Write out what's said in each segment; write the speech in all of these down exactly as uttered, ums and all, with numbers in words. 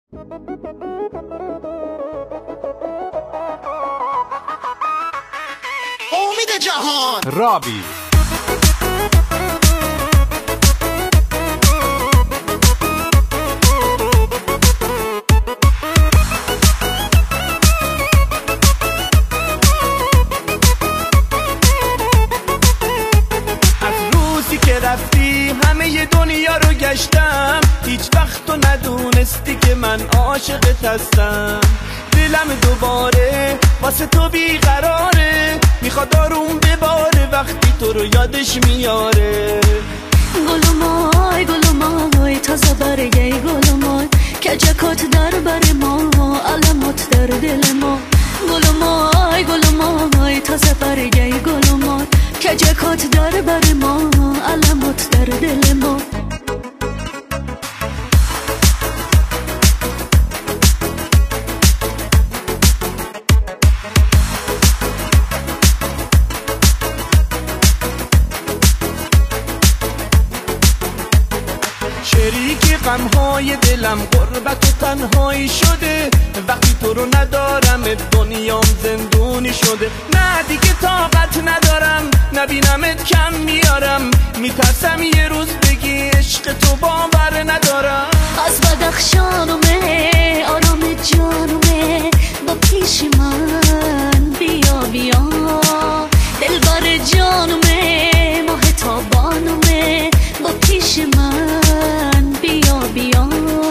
امید جهان رابی که رفتی همه دنیا رو گشتم، هیچ وقت تو ندونستی که من عاشقت هستم. دلم دوباره واسه تو بیقراره، میخواد آروم بباره وقتی تو رو یادش میاره. گل مای گل مای تازه برگی گل مای که جکات در بر ما علمات در دل ما. گل مای گل مای تازه برگی گل مای که جکات در بر ما علمات در دل ما. شریک غمهای دلم غربت و تنهایی شده، وقتی تو رو ندارم دنیام زندونی شده. نه دیگه طاقت ندارم نبینمت کم میارم، میترسم یه روز بگی عشق تو باور ندارم. از بدخشانومه آرام جانومه با پیش من بیا بیا. دلبر جانومه ماه تابانومه با پیش من بیا بیا.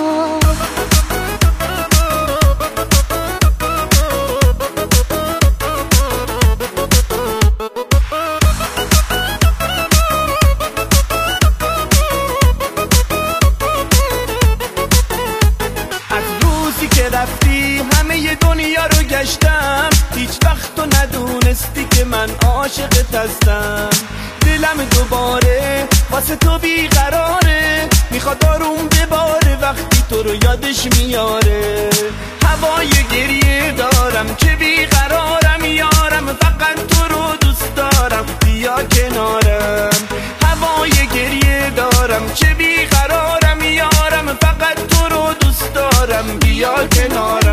که رفتی همه دنیا رو گشتم، هیچ وقت تو ندونستی که من عاشقت هستم. دلم دوباره واسه تو بیقراره، میخواد آروم بباره وقتی تو رو یادش میاره. هوای گریه دارم که بیقرارم یارم، فقط تو رو دوست دارم بیا کنارم. هوای گریه دارم که بیقرارم یارم، فقط تو رو دوست دارم بیا کنارم.